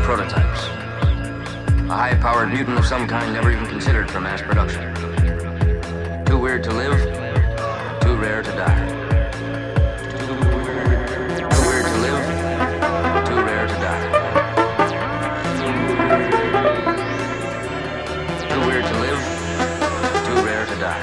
prototypes. A high-powered mutant of some kind never even considered for mass production. Too weird to live, too rare to die. Too weird to live, too rare to die. Too weird to live, too rare to die.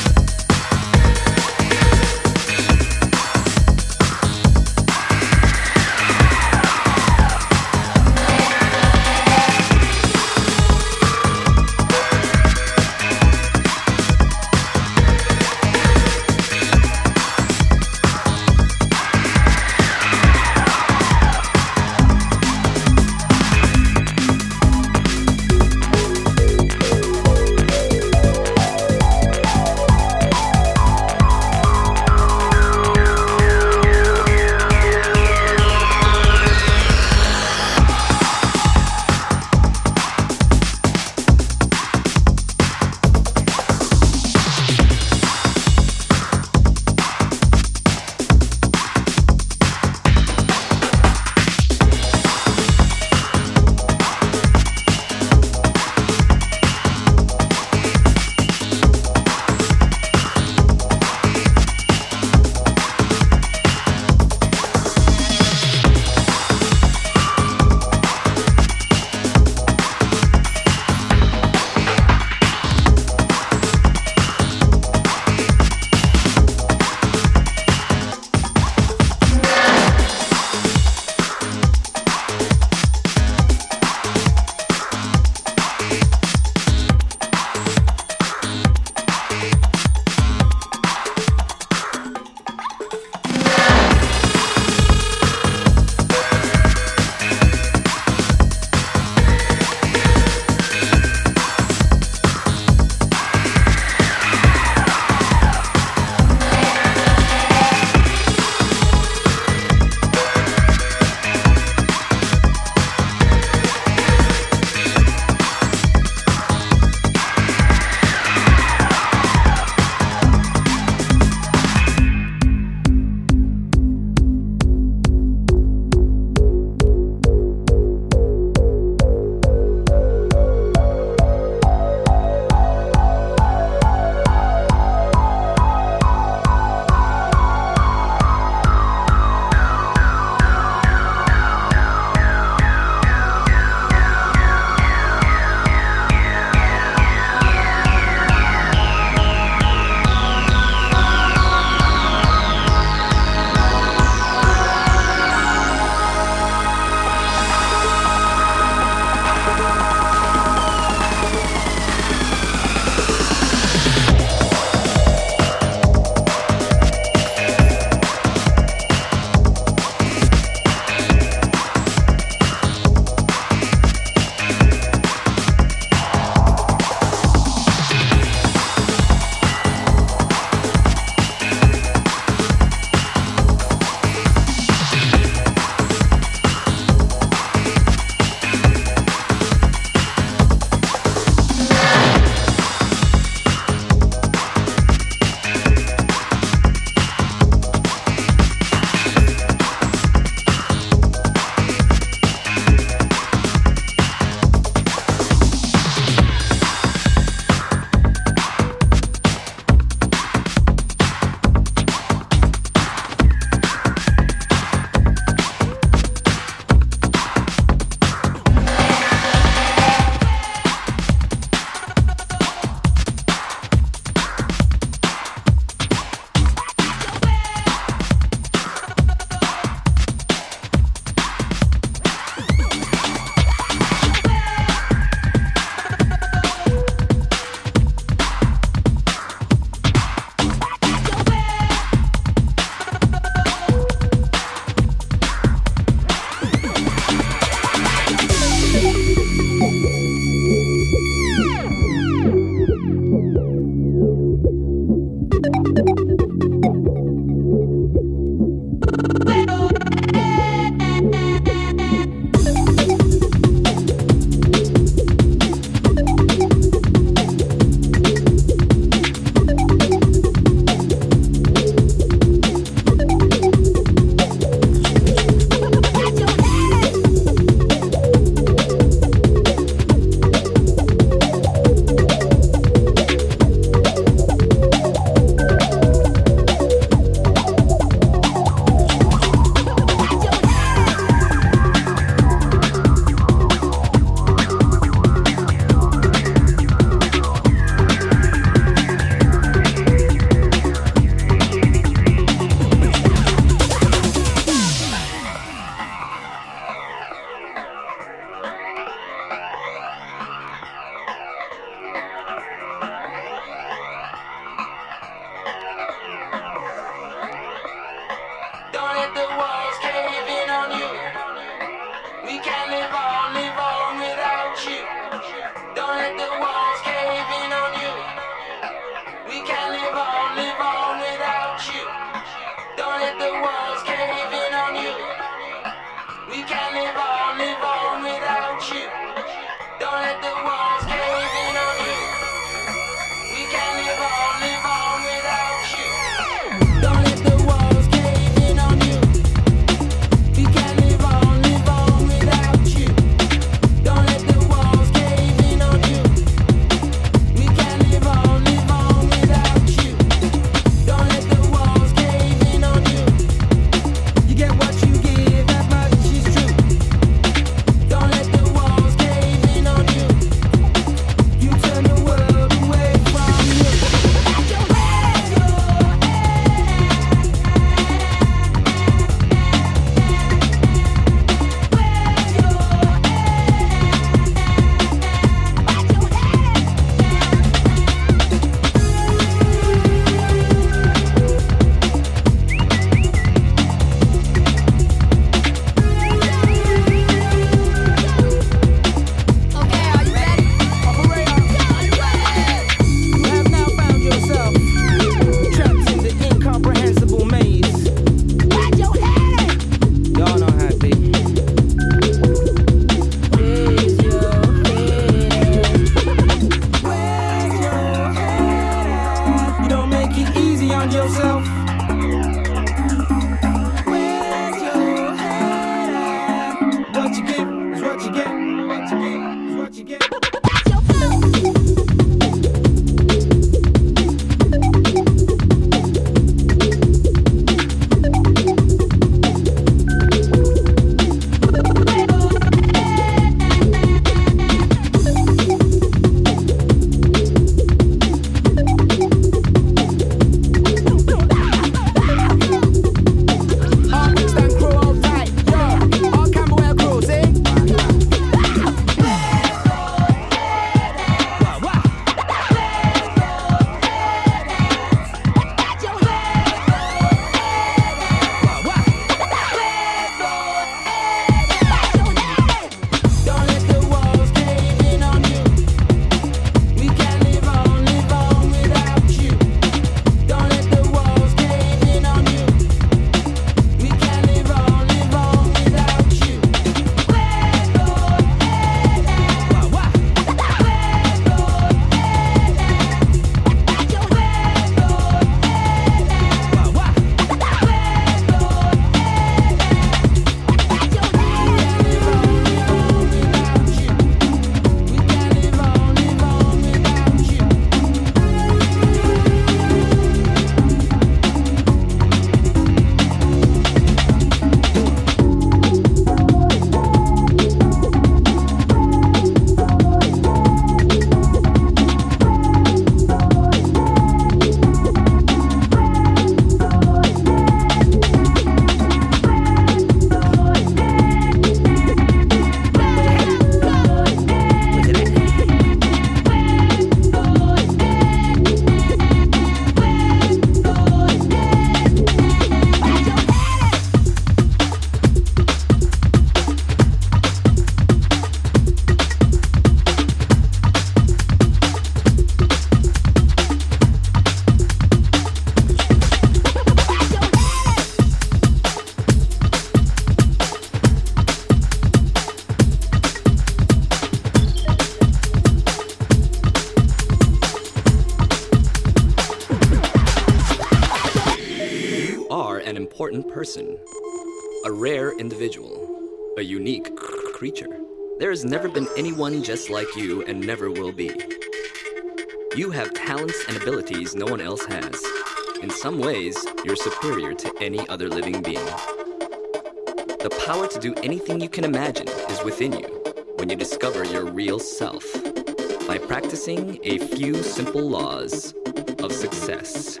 person, a rare individual, a unique creature. There has never been anyone just like you and never will be. You have talents and abilities no one else has. In some ways, you're superior to any other living being. The power to do anything you can imagine is within you when you discover your real self by practicing a few simple laws of success.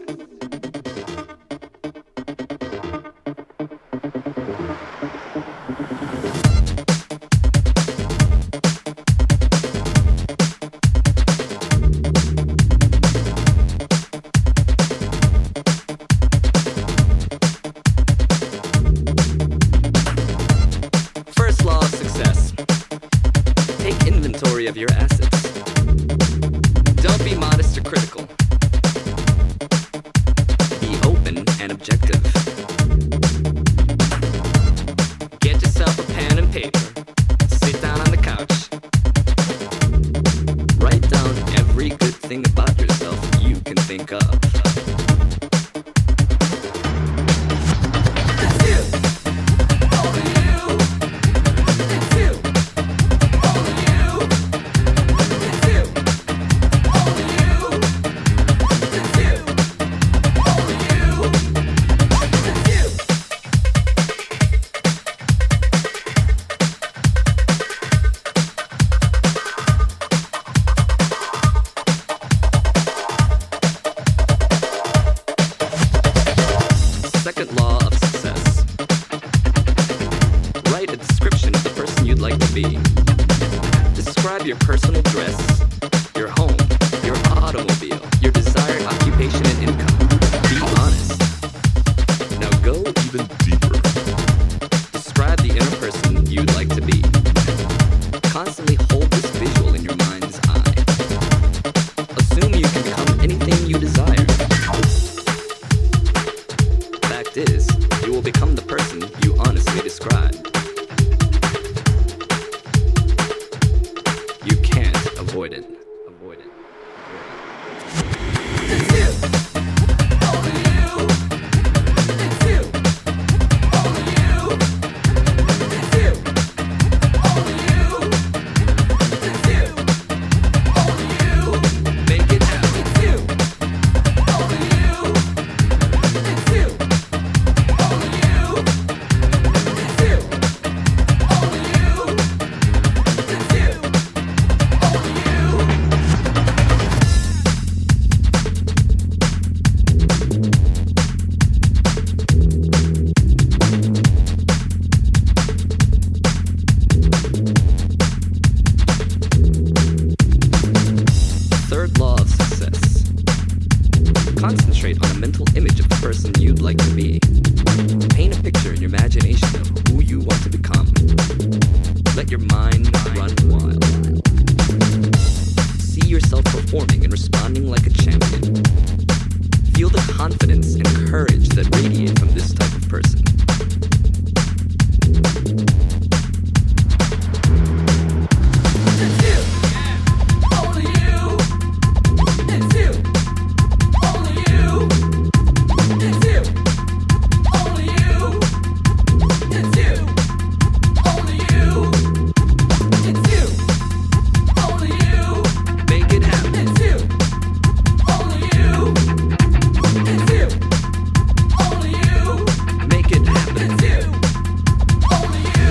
Of your assets. Don't be modest or critical. Be open and objective. Get yourself a pen and paper. Sit down on the couch. Write down every good thing about yourself you can think of. Second law of success. Write a description of the person you'd like to be. Describe your personal dress, your home, your automobile, your desired occupation and income. Be honest. Now go even deeper. Describe the inner person you'd like to be. Constantly hold this visual in your mind's eye. Assume you can become anything you desire. Fact is, you will become the person you honestly describe. You can't avoid it. Avoid it. It's you. Only you. It's you. Only you. It's you. Only you. It's you. Only you. Make it happen. It's you. Only you. It's you. Only you. It's you. Only you. It's you. Only Third law of success. Concentrate on a mental image of the person you'd like to be. Paint a picture in your imagination of who you want to become. Let your mind run wild. See yourself performing and responding like a champion. Feel the confidence and courage that radiate from this type of person. It's you. Only you. It's you. Only you. It's you. Only you. It's you. Only you. It's you. Only you. Make it happen. It's you. Only you. It's you. Only you. Make it happen. It's you. Only you.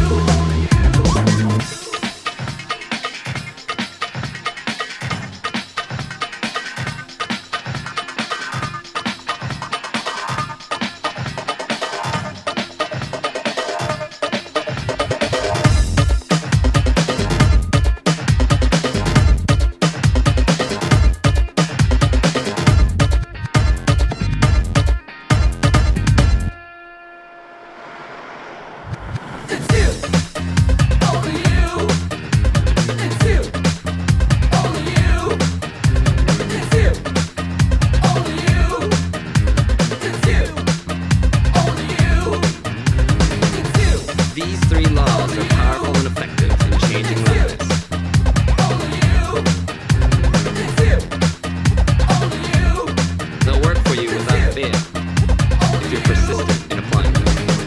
It's you. Only you. It's you. Only you. It's you. Only you. It's you. Only you. It's you. These three laws are powerful and effective in changing lives. Only you. It's you. Only you. They'll work for you without fail if you're persistent in applying them.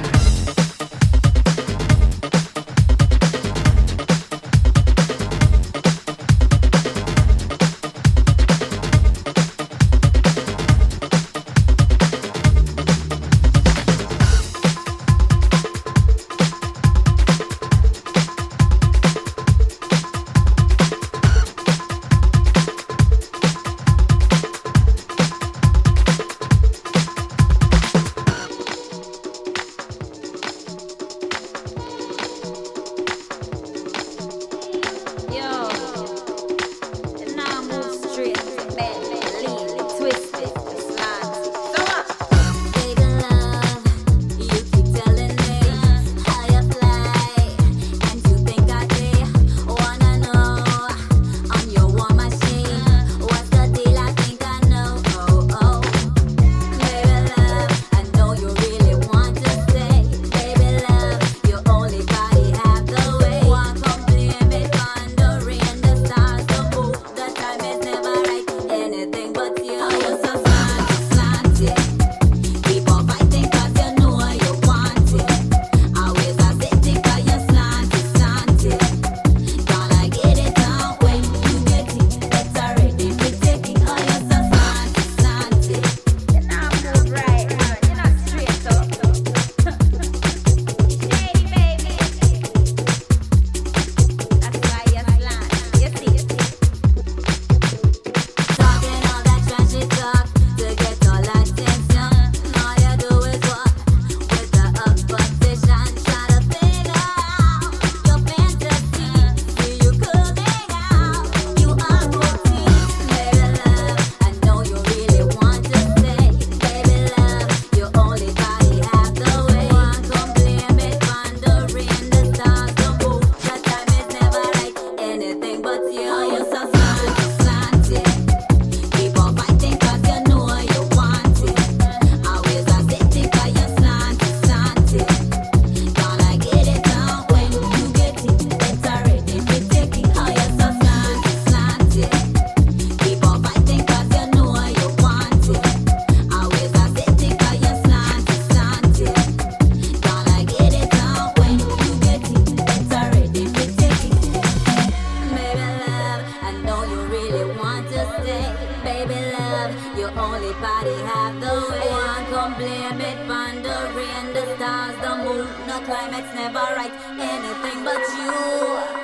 the climate's never right. Anything but you.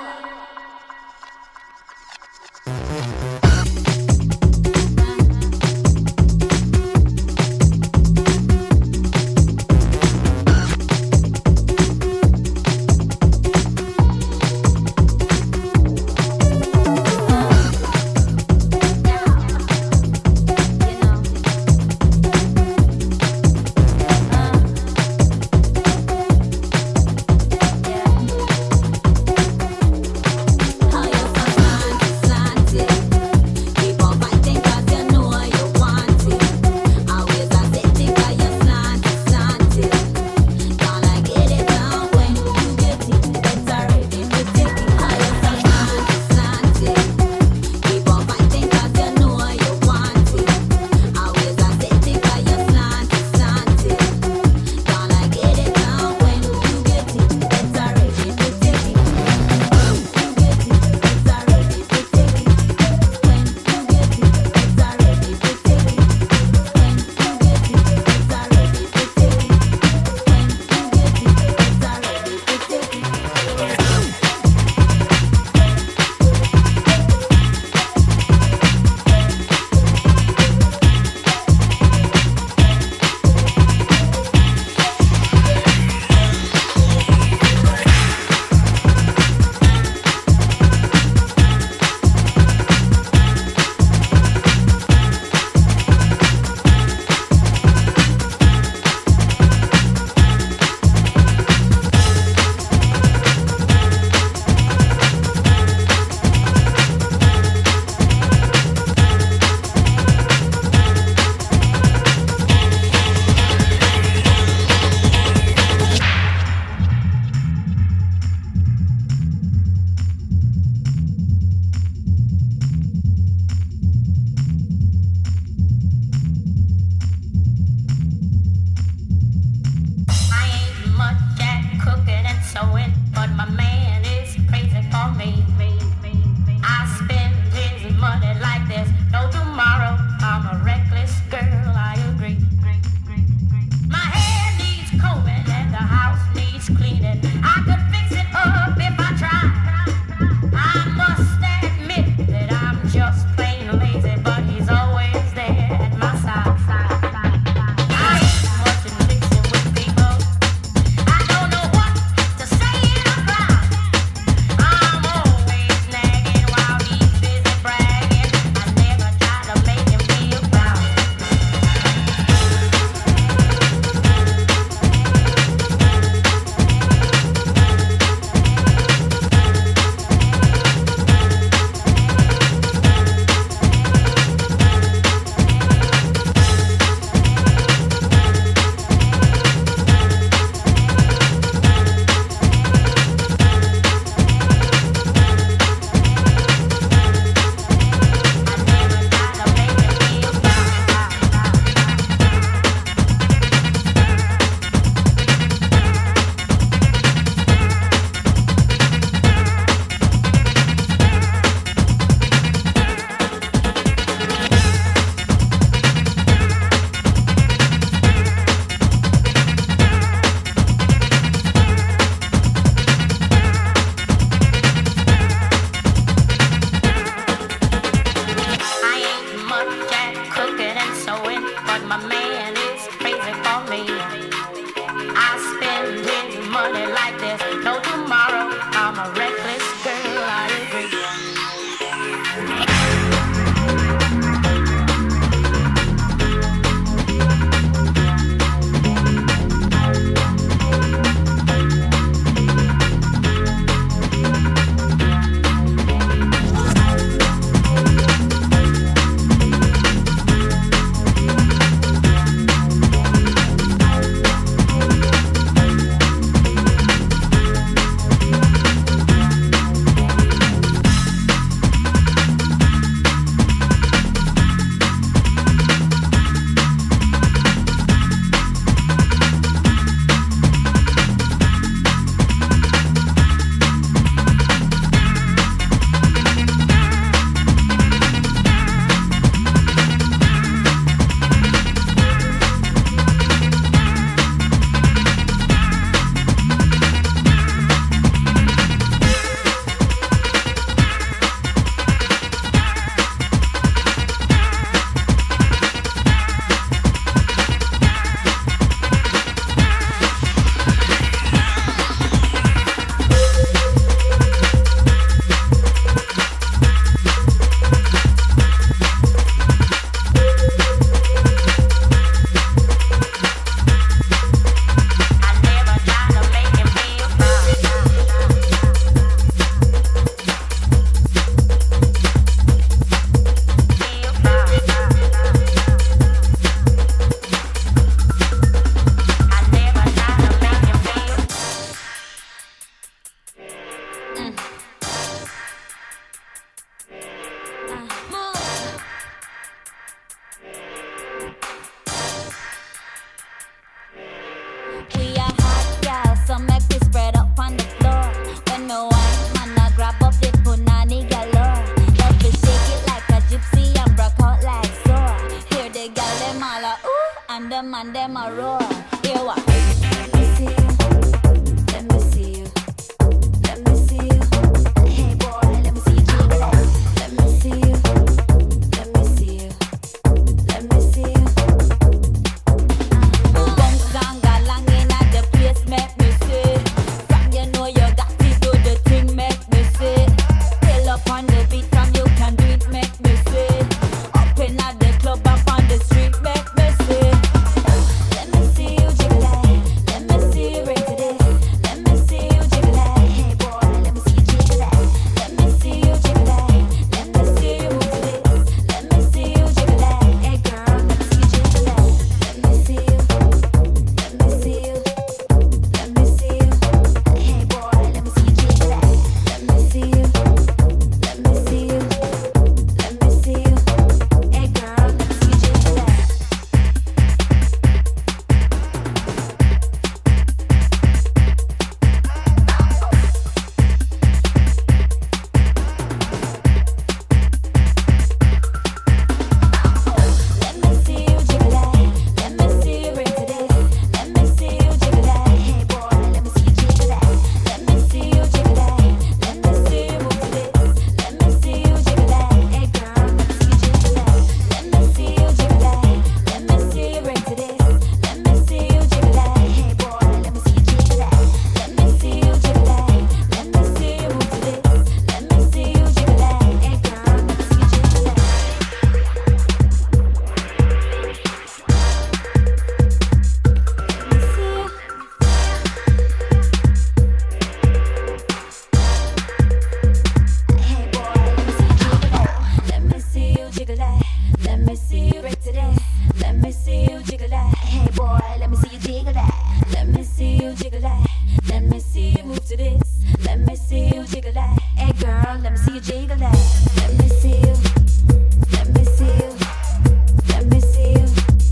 move to this. Let me see you jiggle that. Hey girl, let me see you jiggle that. Let me see you. Let me see you. Let me see you.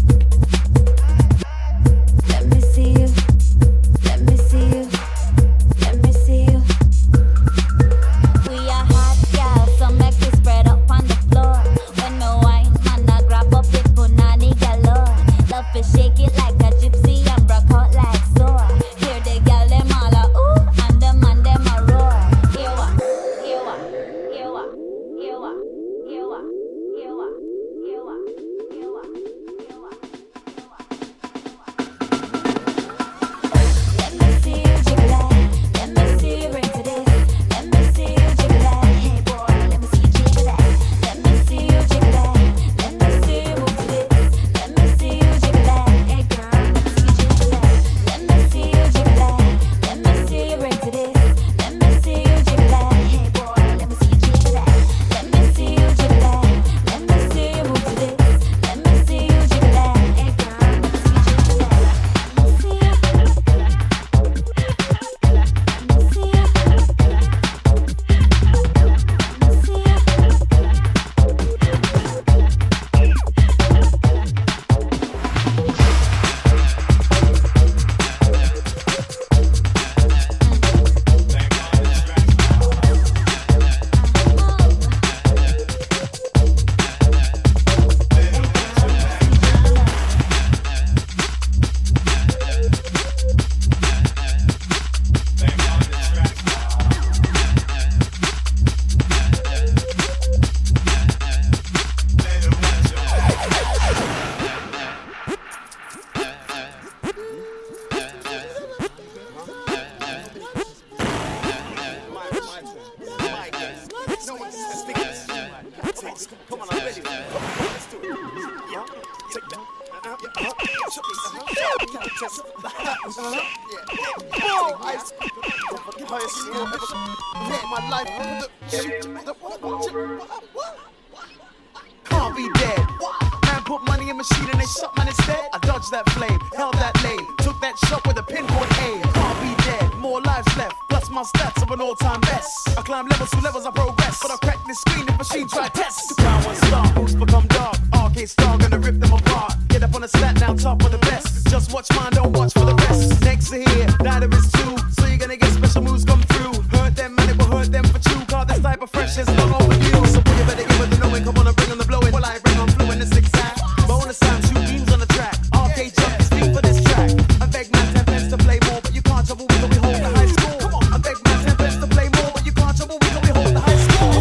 Let me see you. Let me see you. Let me see you. We are hot girls, so make we spread up on the floor. When no wine, man, I grab up it, punani galore. Love to shake it like a gypsy and broke out like sore. Hear the gal them all a ooh, and the man them a roar. Here what? Here what? Here what? Here what? Here what? Here what? Here what? Here what? Here what? Let me see you jiggle that. Let me see you bring to this. Let me see you jiggle that. Hey boy, let me see you jiggle that. Let me see you jiggle that. Let me see you move to this. Let me see you jiggle that. Hey girl, let me see you jiggle that. Let me see you jiggle that. Let me see you bring to this. Let me see you jiggle that. Hey boy, let me see you jiggle that. Let me see you jiggle that. Let me see you move to this. Let me see you jiggle that. Hey girl, let me see you jiggle that. Let me see you. Can't be dead. Man put money in machine and they shot man instead. I dodged that flame, held that lane, took that shot with a pinpoint aim. Can't be dead, more lives left, plus my stats of an all-time best. I climb levels to levels, I progress, but I crack this screen if machine try test. Power one star, boots become dark, arcade star gonna rip them apart. Get up on the stat now, top of the best. Just watch mine, don't watch for the rest. Next to here, neither is two, so you're gonna get special moves come through. Hurt them man, it will hurt them for true. Cause this type of fresh is long overdue. So boy, you better give it the knowing, come on and bring on the blowing. Well, I bring on fluent, it's exact. Bonus time, shoot beams on the track. Arcade jump is beat for this track. I beg man 10 pence to play more, but you can't trouble we we hold the high score. Come on, I beg man 10 pence to play more, but you can't trouble we hold the high score.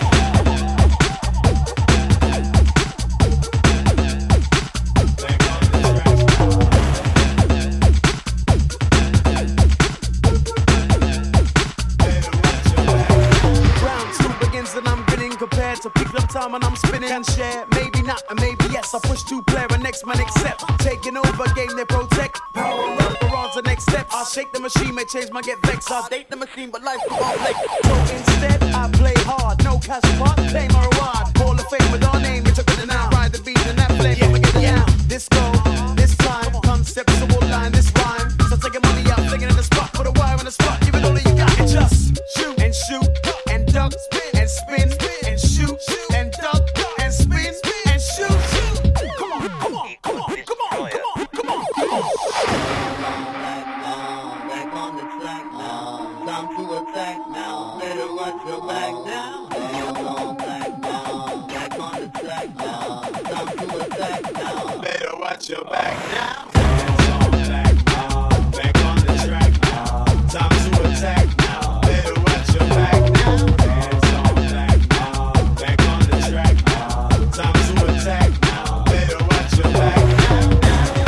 Round two begins and I'm grinning compared to pick up time and I'm spinning. Can share, maybe not, and maybe yes. I push two player and next man accept. Taking over game they protect. Power up, we're on to next step. I'll shake the machine, may change my get vexed. I'll date the machine, but life will all play. So instead, I play hard, no cash part, play my reward. Hall of Fame with our name, it's a good now. Ride the beat and that flame, yeah, we get it down. This go, this time, conceptual line, this rhyme. So taking money out, flicking in the spot, put a wire in the spot, give it all that you got. And just shoot and duck and spin and shoot and duck and spin and shoot. Come on, come on, come on, come on, come on, come on, come on. Back on the track now. Time to attack now. Better watch your back now. Back on the track now. Time to attack now. Better watch your back now. Time to attack now. Better watch your back now. Back on the track now. Time to attack now. Better watch your back now.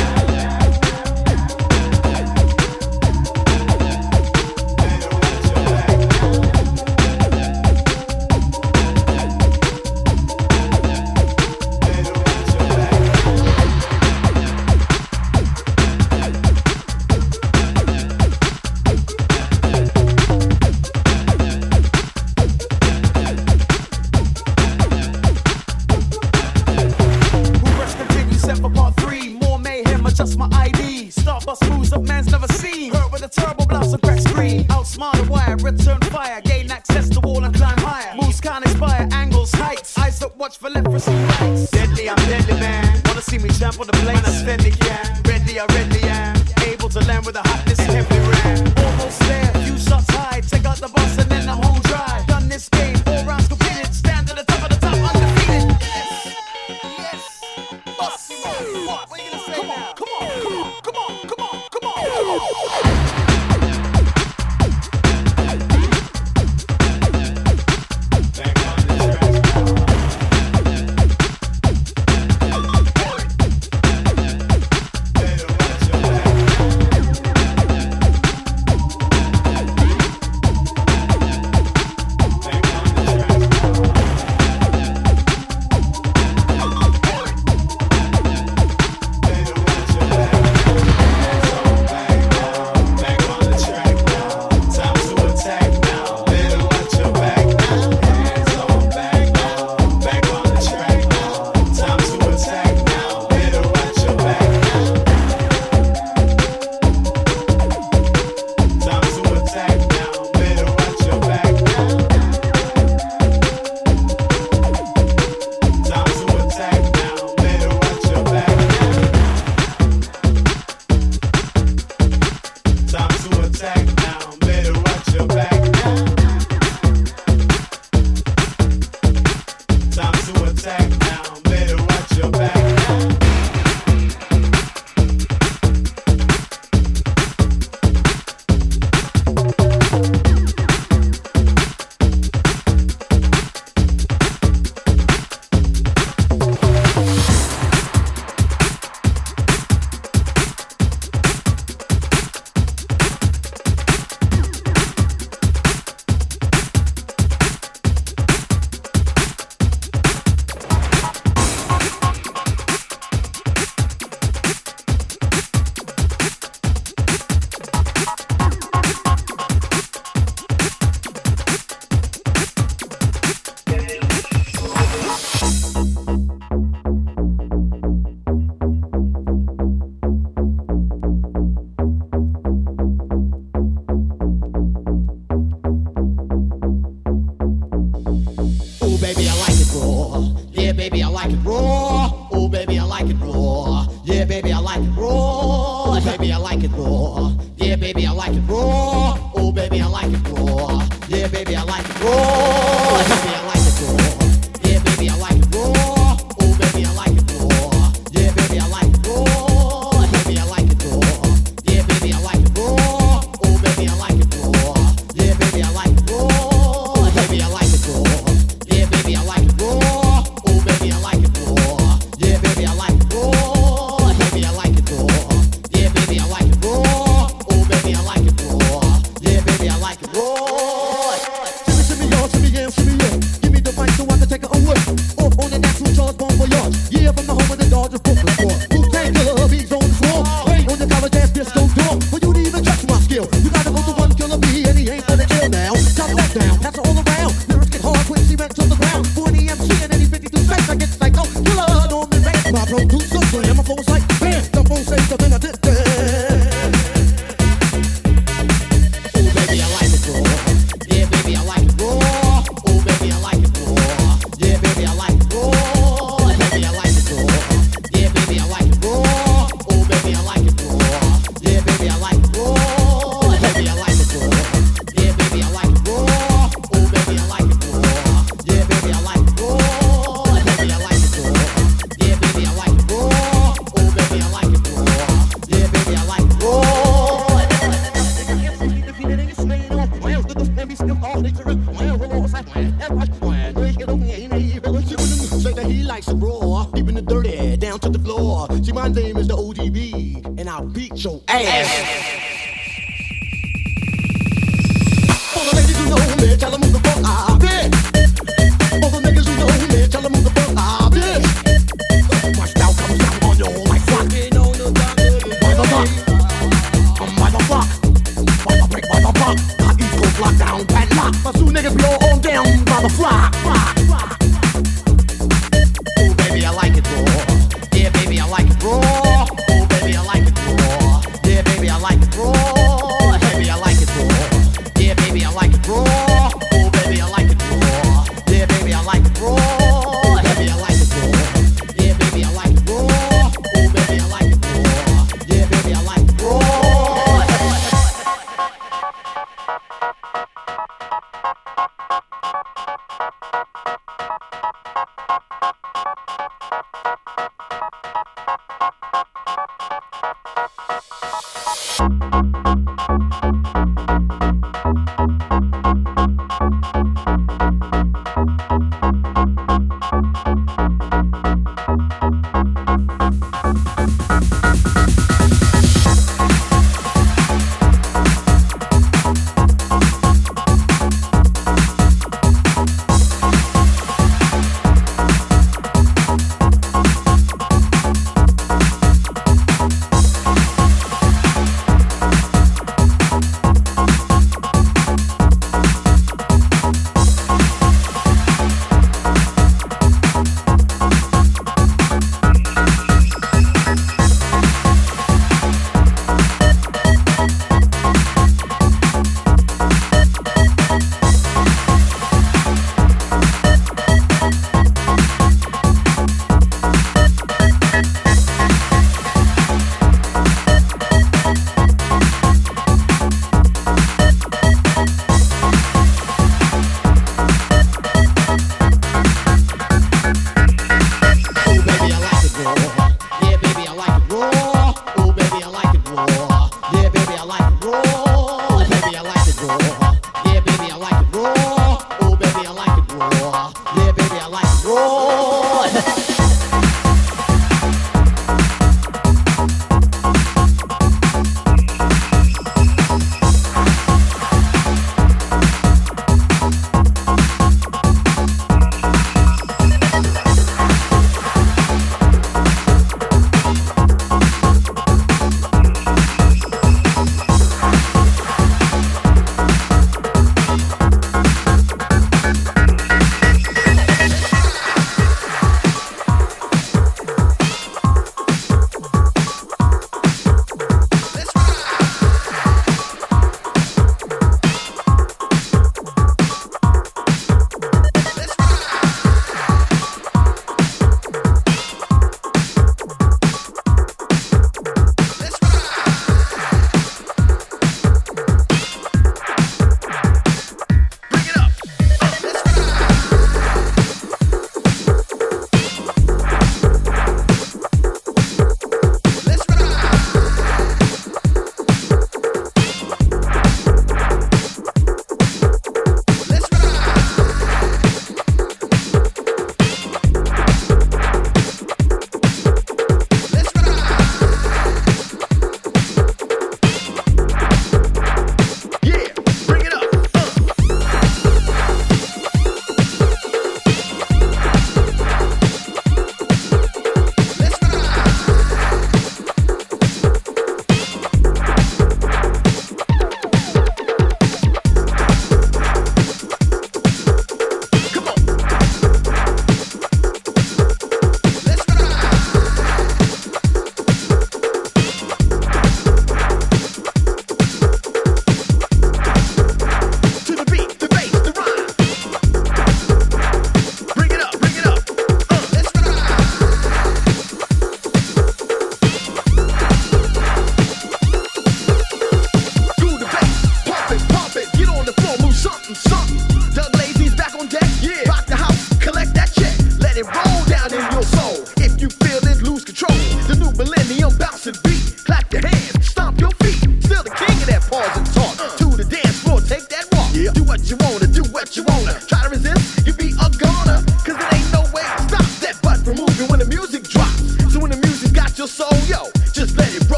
Better watch your back now. Better watch your back. return fire. Gain access to wall and climb higher. Moves can't inspire, angles, heights. Eyes that watch for left, receive rights. Deadly, I'm deadly, man. Wanna see me jump on the plane? I steady can. Ready, I ready am. Able to land with a hotness and heavy ram. Almost there, few shots high. Take out the bus and then I'm home dry. Done this game, 4 rounds completed. Stand to the top of the top, undefeated. Yes, bust. What are you gonna say now? Come on, come on, come on, come on, come on, come on. I like it raw. Oh baby, I like it raw. Yeah, baby, I like it raw. Baby, I like it raw. Yeah, baby, I like it raw. Oh baby, I like it raw. Yeah, baby, I like it raw.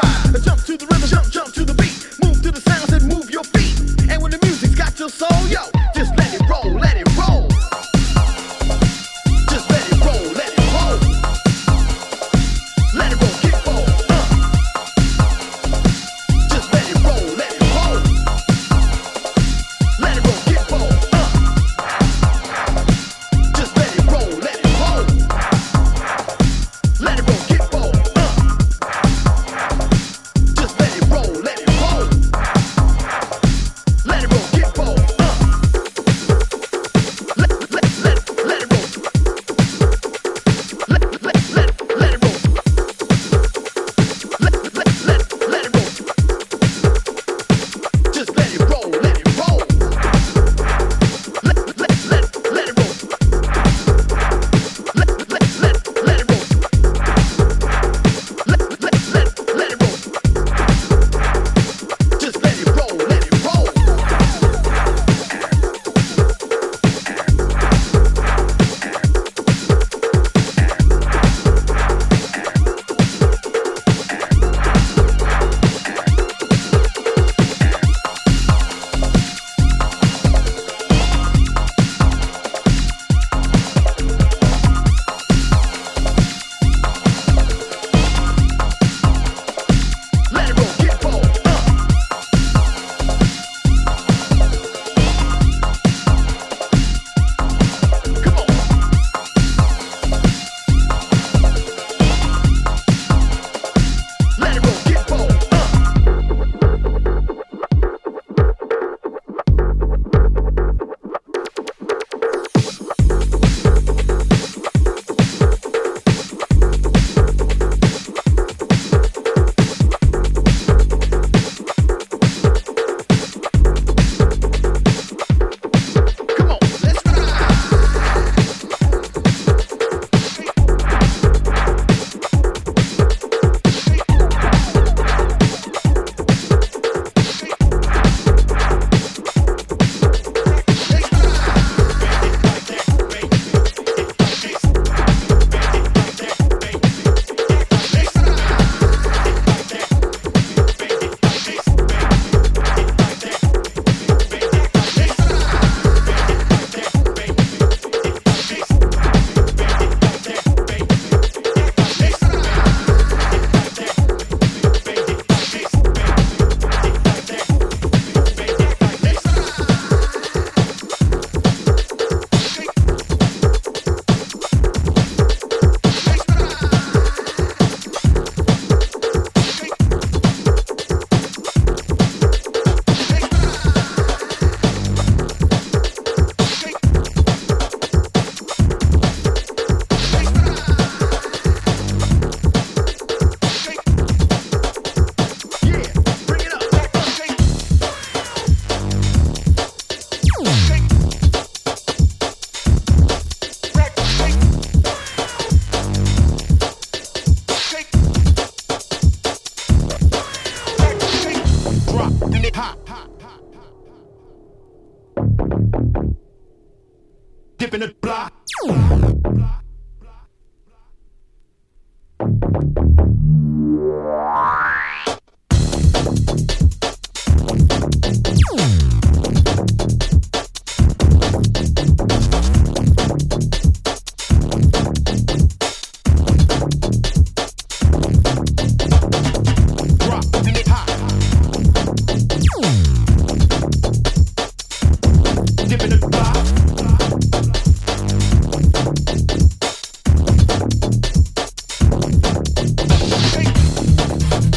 ride. Jump to the rhythm, jump to the beat. Move to the sounds and move your feet. And when the music's got your soul, yo, just let it roll, let it roll. Just let it roll, let it roll. Let it roll, get roll. Just let it roll, let it roll. Let it roll, get roll. Just let it roll, let it roll. Let it roll, get roll. Just let it roll, let it roll. Let it roll, get roll. Let it roll. Let it roll. Let it roll. Let it roll. Just let it roll, let it roll. Let it roll. Let it roll. Let it roll. Let it roll. Just let it roll, let it roll. Let it roll, get roll. Come on. Let it roll, get roll. Come on, let's drop in it hot. Dip in the block. Drop in it hot. Dip in the block. Shake.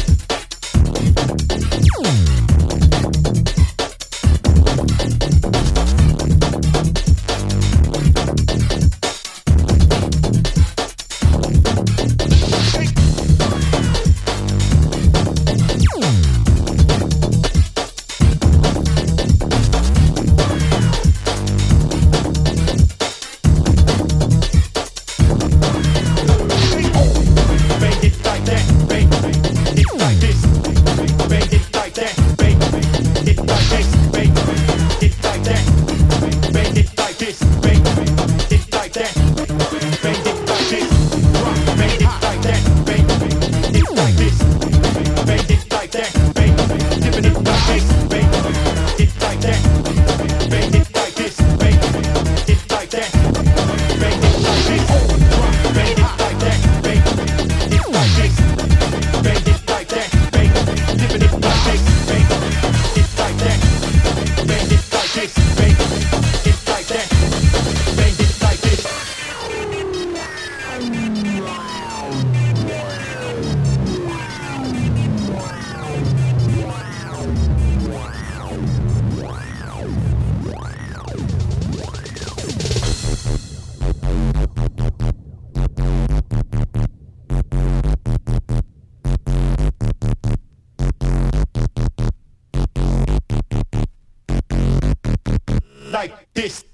This.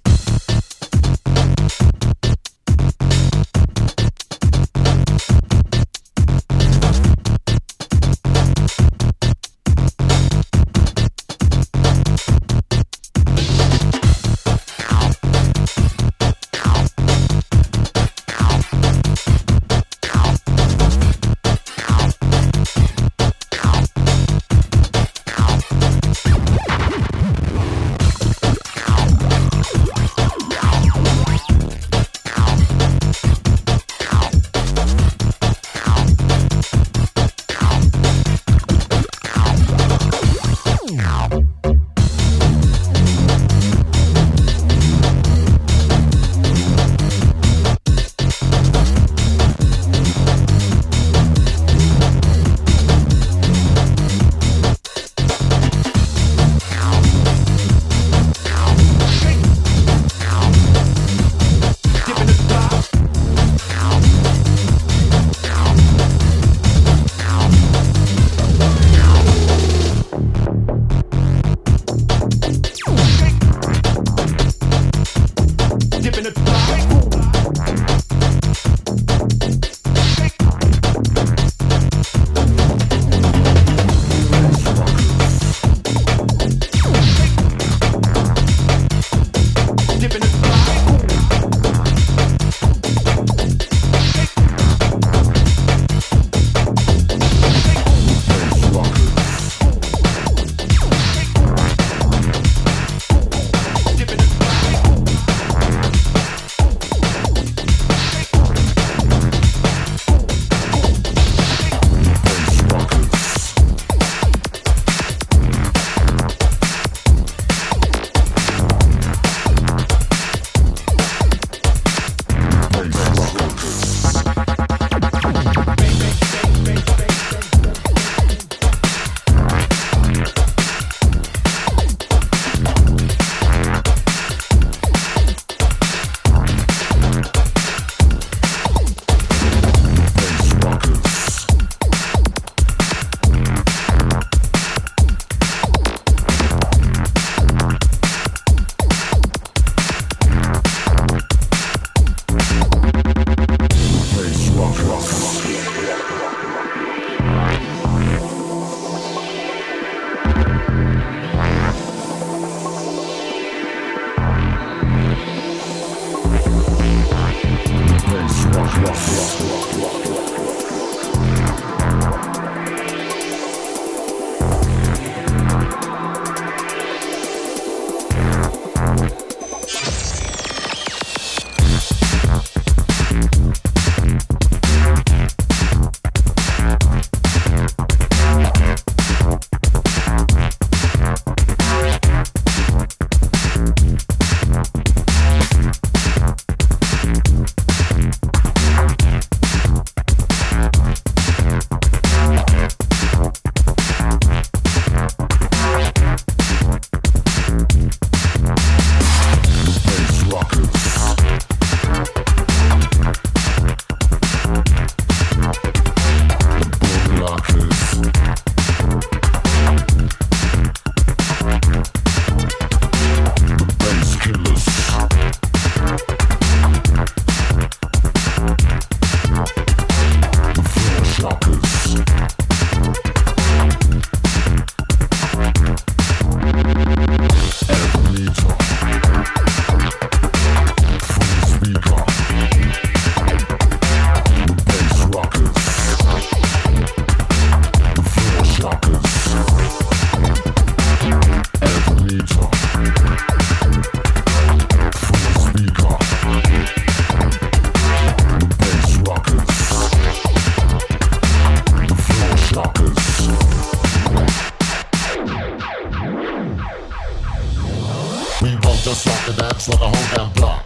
just rock the dance like a whole damn block.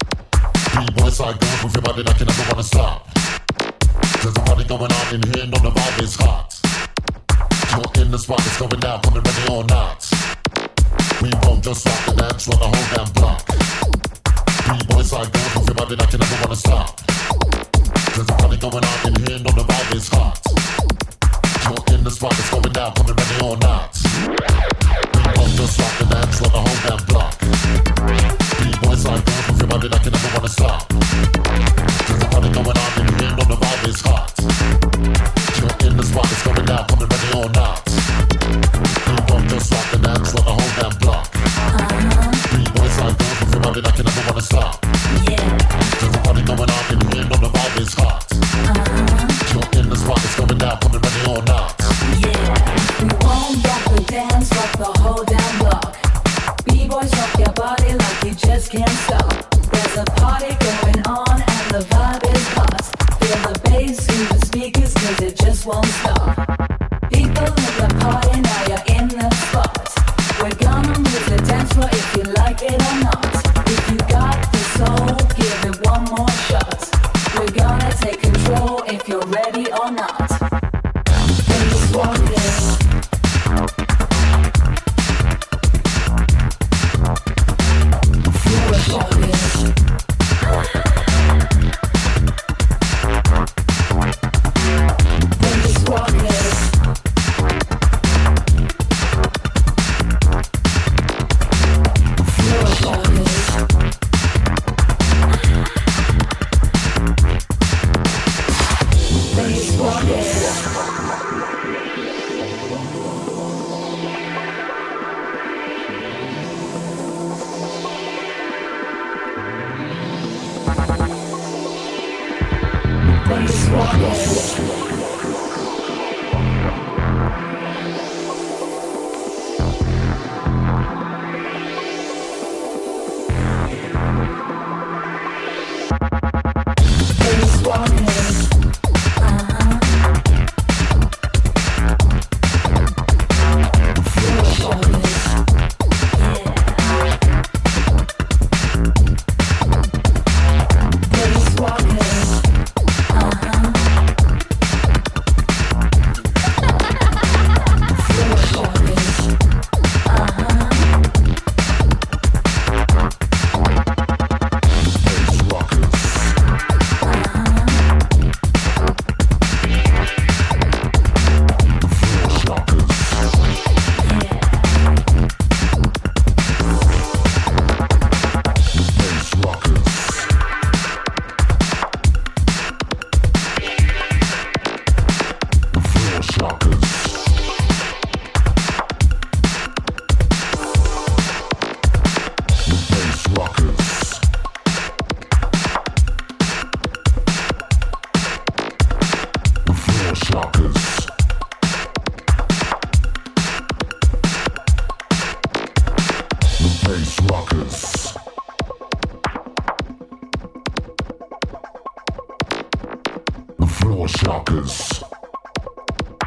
B-boys side girls with your body like you never wanna stop. There's a party going on in here, no the vibe is hot. You're in the spot, it's going down, coming ready or not. We won't just rock the dance like a whole damn block. B-boys side girls with your body like you never wanna stop. There's a party going on in here, no the vibe is hot. You're in the spot, it's going down, coming ready or not. We won't just rock the dance like a whole damn block. Floor shockers.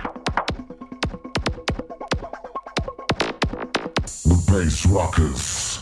The bass rockers.